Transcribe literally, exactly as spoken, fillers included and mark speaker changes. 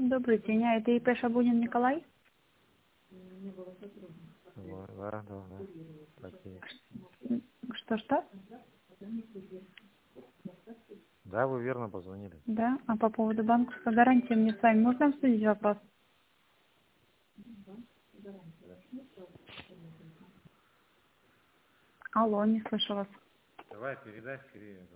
Speaker 1: Добрый день, а это ИП Шабунин Николай?
Speaker 2: Да, да, да, да. Такие.
Speaker 1: Что-что?
Speaker 2: Да, вы верно позвонили.
Speaker 1: Да, а по поводу банковской гарантии мне с вами можно обсудить вопрос? Алло, не слышу вас.
Speaker 2: Давай, передай скорее.